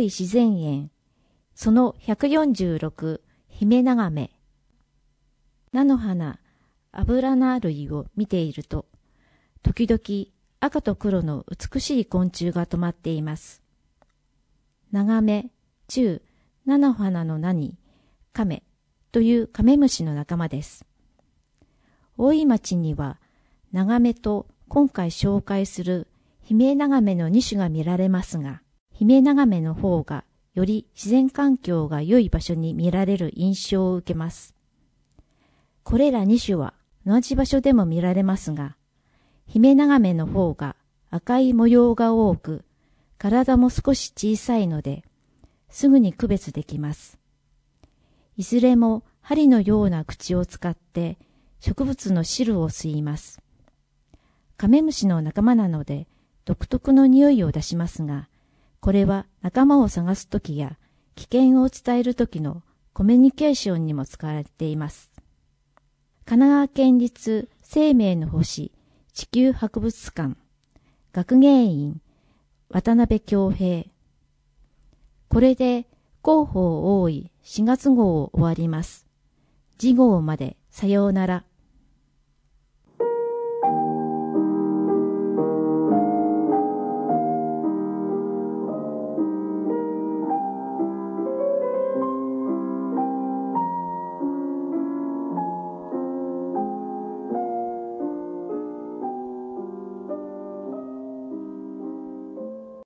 い自然園、その146、ヒメナガメ。菜の花、アブラナ類を見ていると、時々赤と黒の美しい昆虫が止まっています。ナガメ、中、菜の花の名に、カメというカメムシの仲間です。大井町には、ナガメと今回紹介するヒメナガメの2種が見られますが、ヒメナガメの方がより自然環境が良い場所に見られる印象を受けます。これら2種は同じ場所でも見られますが、ヒメナガメの方が赤い模様が多く、体も少し小さいので、すぐに区別できます。いずれも針のような口を使って植物の汁を吸います。カメムシの仲間なので独特の匂いを出しますが、これは仲間を探すときや危険を伝えるときのコミュニケーションにも使われています。神奈川県立生命の星地球博物館学芸員渡辺恭平。これで広報多い4月号を終わります。次号までさようなら。